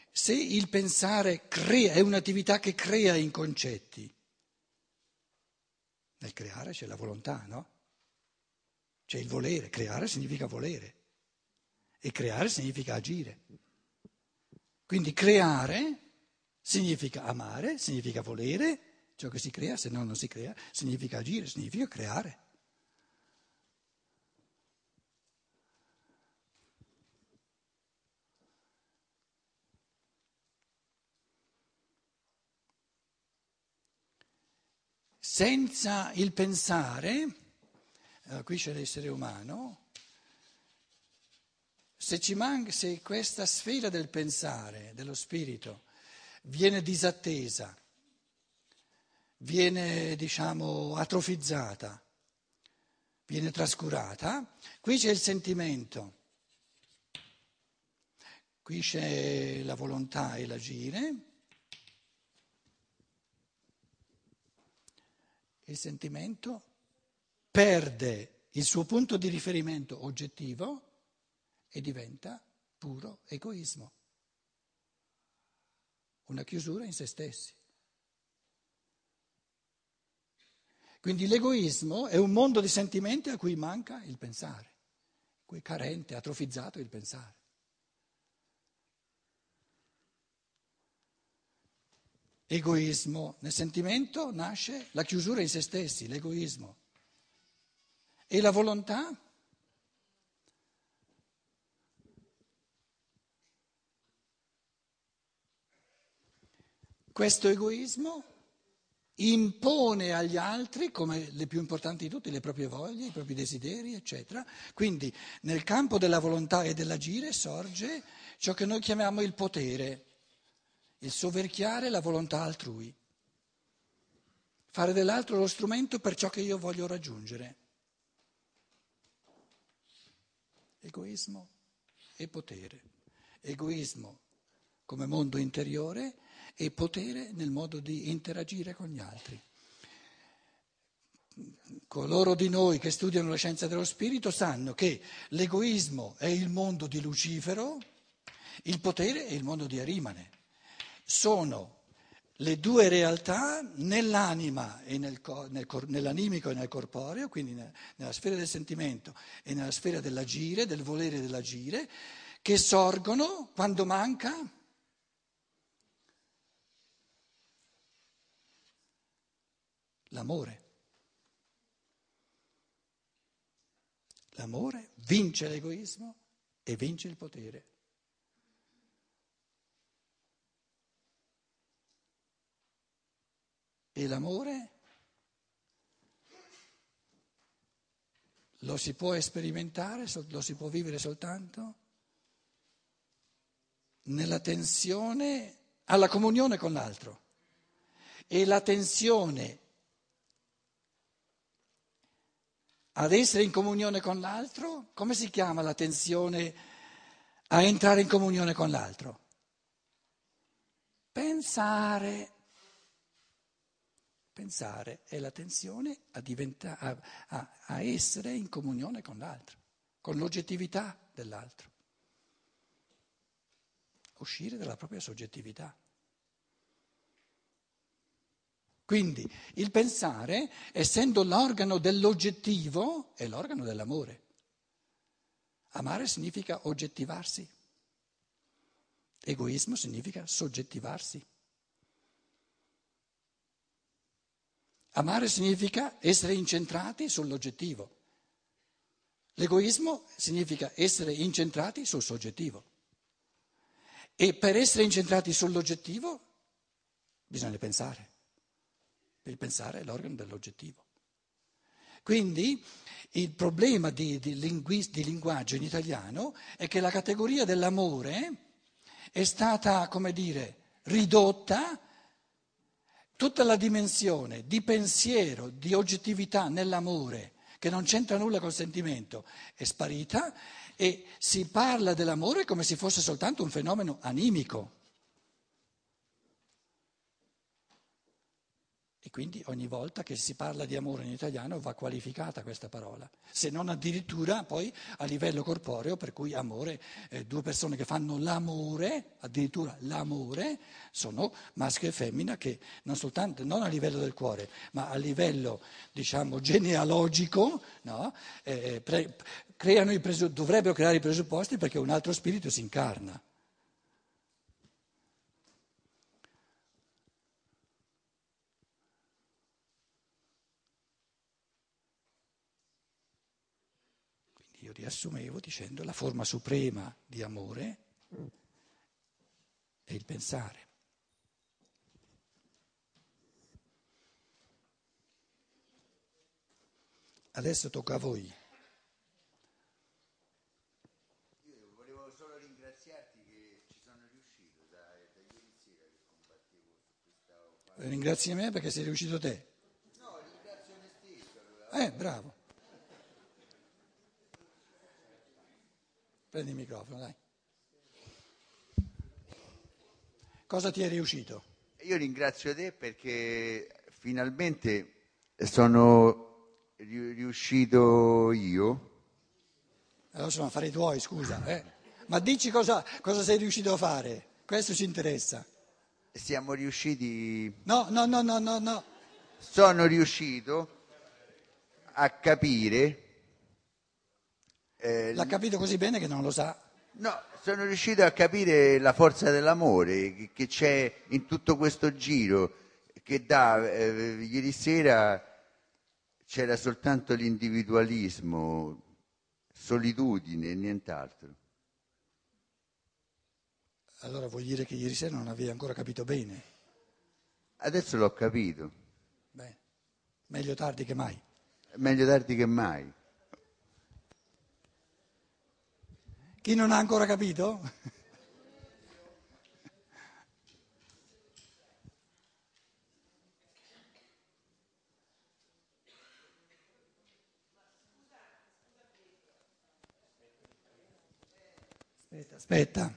Se il pensare crea, è un'attività che crea in concetti, nel creare c'è la volontà, no? C'è il volere, creare significa volere e creare significa agire. Quindi creare significa amare, significa volere, ciò che si crea, se no non si crea, significa agire, significa creare. Senza il pensare, qui c'è l'essere umano, se questa sfera del pensare, dello spirito, viene disattesa, viene, diciamo, atrofizzata, viene trascurata, qui c'è il sentimento, qui c'è la volontà e l'agire. Il sentimento perde il suo punto di riferimento oggettivo e diventa puro egoismo, una chiusura in se stessi. Quindi l'egoismo è un mondo di sentimenti a cui manca il pensare, a cui è carente, atrofizzato il pensare. Egoismo, nel sentimento nasce la chiusura in se stessi, l'egoismo. E la volontà? Questo egoismo impone agli altri, come le più importanti di tutte, le proprie voglie, i propri desideri, eccetera. Quindi nel campo della volontà e dell'agire sorge ciò che noi chiamiamo il potere, il soverchiare la volontà altrui, fare dell'altro lo strumento per ciò che io voglio raggiungere. Egoismo e potere. Egoismo come mondo interiore e potere nel modo di interagire con gli altri. Coloro di noi che studiano la scienza dello spirito sanno che l'egoismo è il mondo di Lucifero, il potere è il mondo di Arimane. Sono le due realtà nell'anima e nell'animico e nel corporeo, quindi nella sfera del sentimento e nella sfera dell'agire, del volere e dell'agire, che sorgono quando manca l'amore. L'amore vince l'egoismo e vince il potere. E l'amore lo si può sperimentare, lo si può vivere soltanto nella tensione alla comunione con l'altro. E la tensione ad essere in comunione con l'altro, come si chiama la tensione a entrare in comunione con l'altro? Pensare. Pensare è la tensione a essere in comunione con l'altro, con l'oggettività dell'altro, uscire dalla propria soggettività. Quindi il pensare, essendo l'organo dell'oggettivo, è l'organo dell'amore. Amare significa oggettivarsi, egoismo significa soggettivarsi. Amare significa essere incentrati sull'oggettivo. L'egoismo significa essere incentrati sul soggettivo. E per essere incentrati sull'oggettivo bisogna pensare. Il pensare è l'organo dell'oggettivo. Quindi il problema di linguaggio in italiano è che la categoria dell'amore è stata, come dire, ridotta. Tutta la dimensione di pensiero, di oggettività nell'amore, che non c'entra nulla col sentimento, è sparita e si parla dell'amore come se fosse soltanto un fenomeno animico. E quindi ogni volta che si parla di amore in italiano va qualificata questa parola, se non addirittura poi a livello corporeo, per cui amore, due persone che fanno l'amore, addirittura l'amore, sono maschio e femmina che non soltanto, non a livello del cuore, ma a livello, diciamo, genealogico, no? Dovrebbero creare i presupposti perché un altro spirito si incarna. Io riassumevo dicendo la forma suprema di amore è il pensare. Adesso tocca a voi. Io volevo solo ringraziarti che ci sono riuscito da ieri sera che combattevo su questa fase. Ringrazi me perché sei riuscito te. No, ringrazio me stesso. Bravo. Prendi il microfono, dai. Cosa ti è riuscito? Io ringrazio te perché finalmente sono riuscito io. Allora sono affari tuoi, scusa. Ma dici cosa sei riuscito a fare? Questo ci interessa. Siamo riusciti. No. Sono riuscito a capire. L'ha capito così bene che non lo sa. No, sono riuscito a capire la forza dell'amore che c'è in tutto questo giro, che ieri sera c'era soltanto l'individualismo, solitudine e nient'altro. Allora vuol dire che ieri sera non avevi ancora capito bene. Adesso l'ho capito, Beh, meglio tardi che mai. meglio tardi che mai. Chi non ha ancora capito? Aspetta.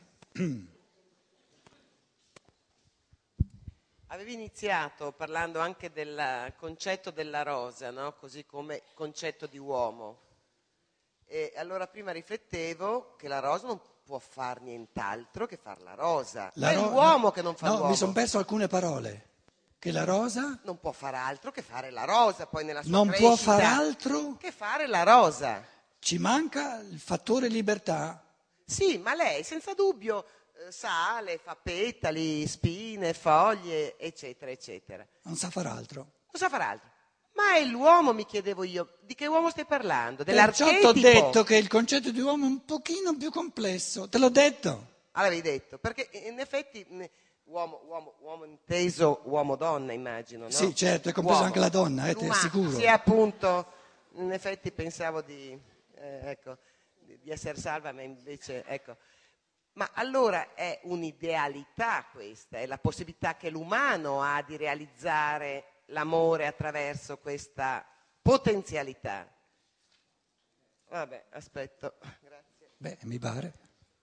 Avevi iniziato parlando anche del concetto della rosa, no? Così come concetto di uomo. E allora prima riflettevo che la rosa non può far nient'altro che far la rosa. È l'uomo che non fa No, l'uomo. mi sono perso alcune parole. Che la rosa Non può far altro che fare la rosa, poi nella sua non crescita. può far altro, Che fare la rosa. ci manca il fattore libertà. Sì, ma lei senza dubbio sale, fa petali, spine, foglie, eccetera, eccetera. Non sa far altro. Non sa far altro. Ma è l'uomo, mi chiedevo io. Di che uomo stai parlando? Perciò Dell'archetipo? ti ho detto che il concetto di uomo è un pochino più complesso. Te l'ho detto. Ah, l'avevi detto, perché in effetti uomo inteso uomo-donna, immagino, no? Sì, certo, è compreso Uomo. anche la donna, te L'umano. assicuro. Sì, appunto, in effetti pensavo di essere salva, ma invece, ecco. Ma allora è un'idealità questa, è la possibilità che l'umano ha di realizzare l'amore attraverso questa potenzialità. Vabbè, aspetto, grazie. Beh, mi pare.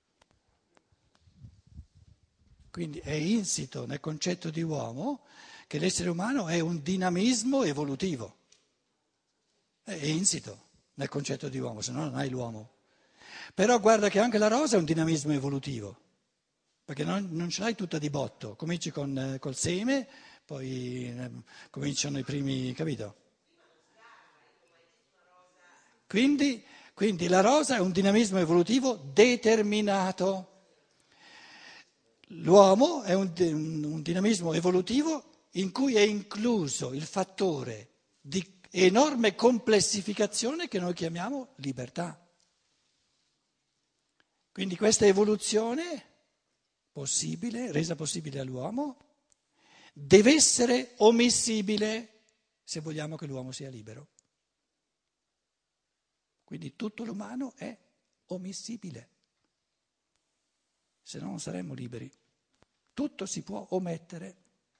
Quindi è insito nel concetto di uomo che l'essere umano è un dinamismo evolutivo. È insito nel concetto di uomo, se no non hai l'uomo. Però guarda che anche la rosa è un dinamismo evolutivo, perché non ce l'hai tutta di botto. Cominci col seme, poi cominciano i primi, capito? Quindi la rosa è un dinamismo evolutivo determinato. L'uomo è un dinamismo evolutivo in cui è incluso il fattore di enorme complessificazione che noi chiamiamo libertà. Quindi questa evoluzione possibile, resa possibile all'uomo, deve essere omissibile se vogliamo che l'uomo sia libero. Quindi tutto l'umano è omissibile, se no non saremmo liberi. Tutto si può omettere,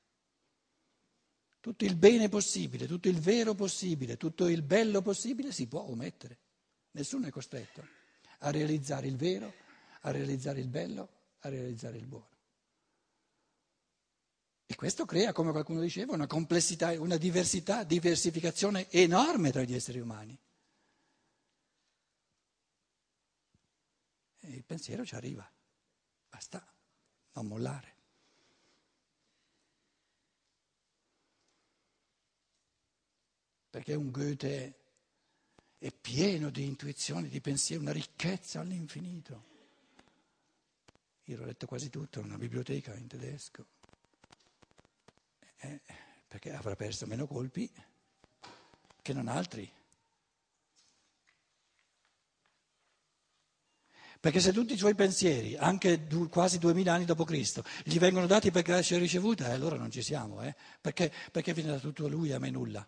tutto il bene possibile, tutto il vero possibile, tutto il bello possibile si può omettere. Nessuno è costretto a realizzare il vero, a realizzare il bello, a realizzare il buono. E questo crea, come qualcuno diceva, una complessità, una diversificazione enorme tra gli esseri umani. E il pensiero ci arriva, basta non mollare. Perché un Goethe è pieno di intuizioni, di pensieri, una ricchezza all'infinito. Io l'ho letto quasi tutto in una biblioteca in tedesco, perché avrà perso meno colpi che non altri. Perché se tutti i suoi pensieri, anche quasi 2000 anni dopo Cristo, gli vengono dati per grazia ricevuta, allora non ci siamo, perché viene da tutto lui e a me nulla.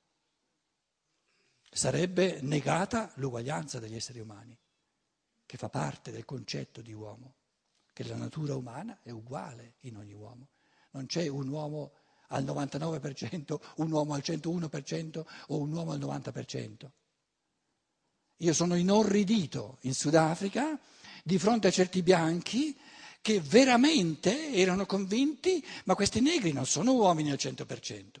Sarebbe negata l'uguaglianza degli esseri umani, che fa parte del concetto di uomo, che la natura umana è uguale in ogni uomo. Non c'è un uomo al 99%, un uomo al 101% o un uomo al 90%. Io sono inorridito in Sudafrica di fronte a certi bianchi che veramente erano convinti, ma questi negri non sono uomini al 100%.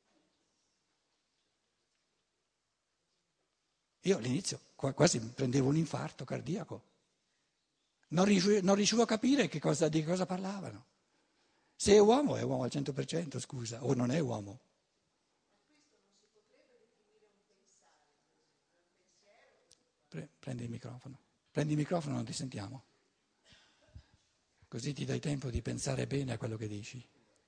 Io all'inizio quasi prendevo un infarto cardiaco, non riuscivo a capire di cosa parlavano. Se è uomo al 100%, scusa, o non è uomo. Prendi il microfono, non ti sentiamo. Così ti dai tempo di pensare bene a quello che dici.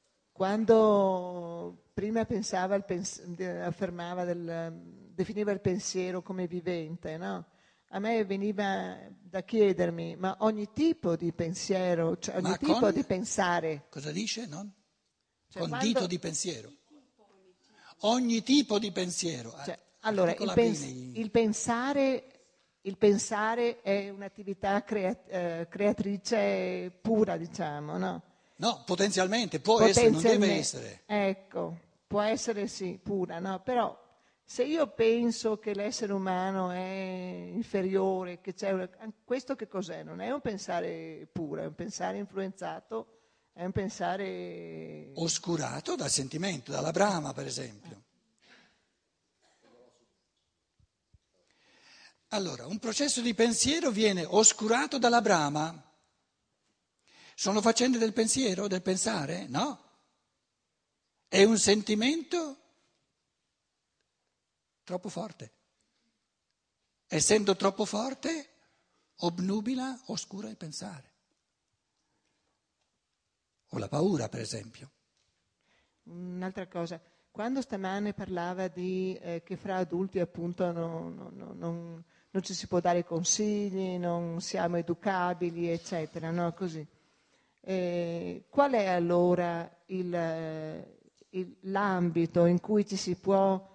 Quando prima pensava, affermava, definiva il pensiero come vivente, no? A me veniva da chiedermi, ma ogni tipo di pensiero, cioè ogni tipo di pensare. Cosa dice? Non? Cioè, Dito di pensiero. Ogni tipo di pensiero. Cioè, allora, il pensare è un'attività creatrice pura, diciamo, no? No, potenzialmente, può essere, non deve essere. Ecco, può essere sì, pura, no? Però se io penso che l'essere umano è inferiore, che questo che cos'è? Non è un pensare puro, è un pensare influenzato, è un pensare... Oscurato dal sentimento, dalla brama per esempio. Allora, un processo di pensiero viene oscurato dalla brama. Sono faccende del pensiero, del pensare? No. È un sentimento troppo forte. Essendo troppo forte, obnubila, oscura il pensare. O la paura, per esempio. Un'altra cosa, quando stamane parlava di che fra adulti appunto non ci si può dare consigli, non siamo educabili, eccetera, no? Così. Qual è allora l'ambito in cui si può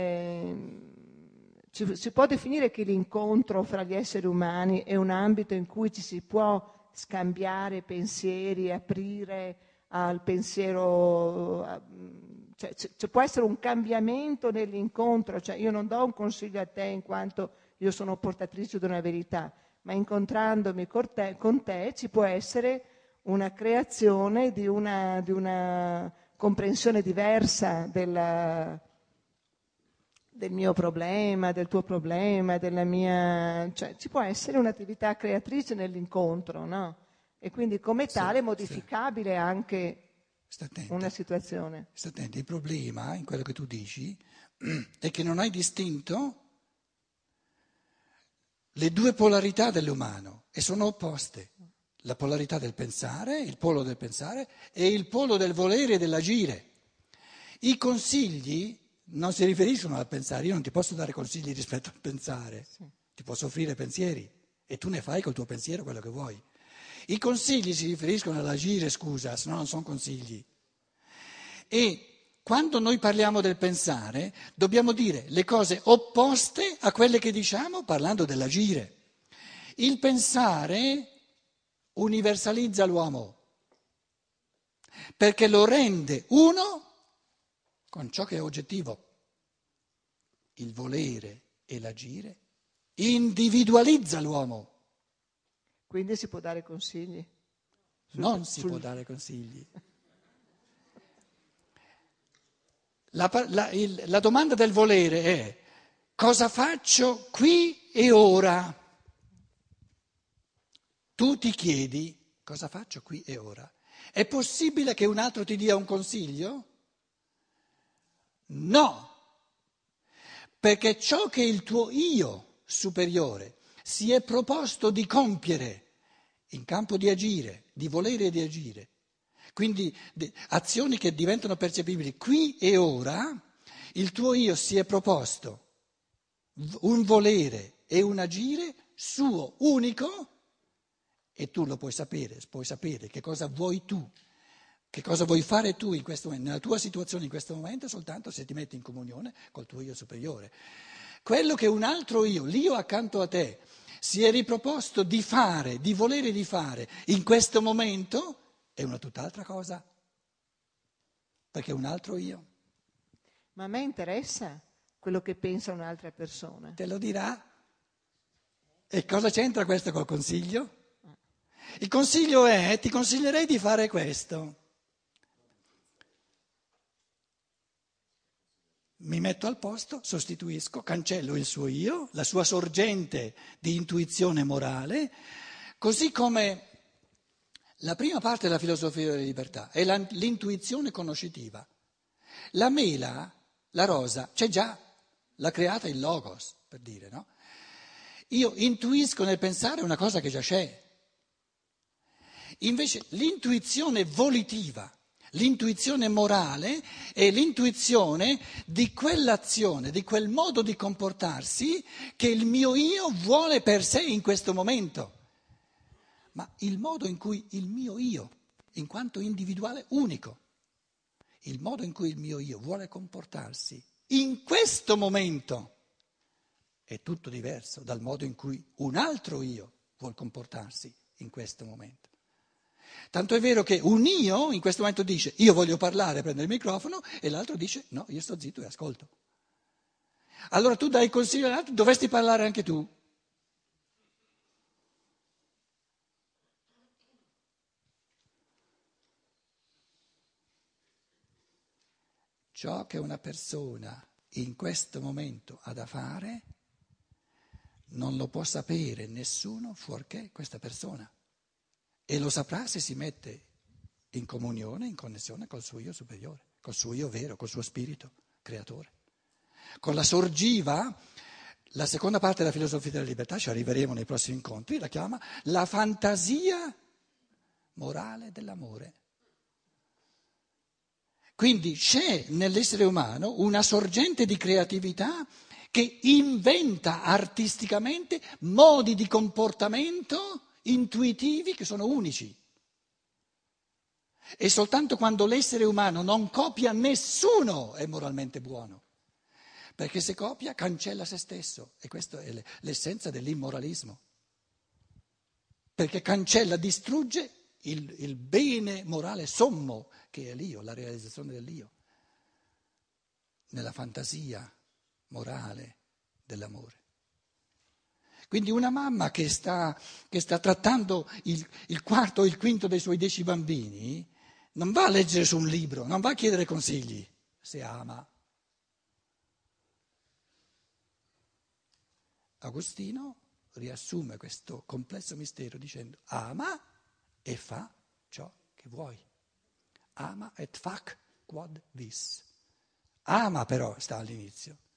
definire che l'incontro fra gli esseri umani è un ambito in cui ci si può scambiare pensieri, aprire al pensiero, cioè può essere un cambiamento nell'incontro, cioè io non do un consiglio a te in quanto io sono portatrice di una verità, ma incontrandomi con te ci può essere una creazione di una comprensione diversa del mio problema, del tuo problema, della mia... Cioè ci può essere un'attività creatrice nell'incontro, no? E quindi come tale modificabile anche una situazione. Sta attento, il problema in quello che tu dici è che non hai distinto le due polarità dell'umano e sono opposte. La polarità del pensare, il polo del pensare e il polo del volere e dell'agire. I consigli non si riferiscono al pensare, io non ti posso dare consigli rispetto al pensare, ti posso offrire pensieri e tu ne fai col tuo pensiero quello che vuoi. I consigli si riferiscono all'agire, scusa, se no non sono consigli. E quando noi parliamo del pensare dobbiamo dire le cose opposte a quelle che diciamo parlando dell'agire. Il pensare universalizza l'uomo perché lo rende uno con ciò che è oggettivo. Il volere e l'agire individualizza l'uomo. Quindi si può dare consigli? Non si può dare consigli. La domanda del volere è: cosa faccio qui e ora? Tu ti chiedi: cosa faccio qui e ora? È possibile che un altro ti dia un consiglio? No, perché ciò che il tuo io superiore si è proposto di compiere in campo di agire, di volere e di agire, quindi azioni che diventano percepibili qui e ora, il tuo io si è proposto un volere e un agire suo unico, e tu lo puoi sapere che cosa vuoi tu, che cosa vuoi fare tu in questo momento, nella tua situazione in questo momento, soltanto se ti metti in comunione col tuo io superiore. Quello che un altro io, l'io accanto a te, si è riproposto di fare, di volere di fare in questo momento, è una tutt'altra cosa, perché è un altro io. Ma a me interessa quello che pensa un'altra persona. Te lo dirà. E cosa c'entra questo col consiglio? Il consiglio è: ti consiglierei di fare questo. Mi metto al posto, sostituisco, cancello il suo io, la sua sorgente di intuizione morale, così come la prima parte della filosofia della libertà è l'intuizione conoscitiva. La mela, la rosa, c'è già, l'ha creata il Logos, per dire, no? Io intuisco nel pensare una cosa che già c'è. Invece l'intuizione volitiva, l'intuizione morale è l'intuizione di quell'azione, di quel modo di comportarsi che il mio io vuole per sé in questo momento. Ma il modo in cui il mio io, in quanto individuale unico, il modo in cui il mio io vuole comportarsi in questo momento è tutto diverso dal modo in cui un altro io vuole comportarsi in questo momento. Tanto è vero che un io in questo momento dice: io voglio parlare, prende il microfono, e l'altro dice: no, io sto zitto e ascolto. Allora tu dai consiglio all'altro, dovresti parlare anche tu. Ciò che una persona in questo momento ha da fare non lo può sapere nessuno fuorché questa persona. E lo saprà se si mette in comunione, in connessione col suo io superiore, col suo io vero, col suo spirito creatore. Con la sorgiva, la seconda parte della filosofia della libertà, ci arriveremo nei prossimi incontri, la chiama la fantasia morale dell'amore. Quindi c'è nell'essere umano una sorgente di creatività che inventa artisticamente modi di comportamento intuitivi che sono unici. E soltanto quando l'essere umano non copia nessuno è moralmente buono, perché se copia cancella se stesso, e questa è l'essenza dell'immoralismo, perché cancella, distrugge il bene morale sommo che è l'io, la realizzazione dell'io, nella fantasia morale dell'amore. Quindi una mamma che sta trattando il quarto o il quinto dei suoi 10 bambini non va a leggere su un libro, non va a chiedere consigli, se ama. Agostino riassume questo complesso mistero dicendo: ama e fa ciò che vuoi. Ama et fac quod vis. Ama però sta all'inizio.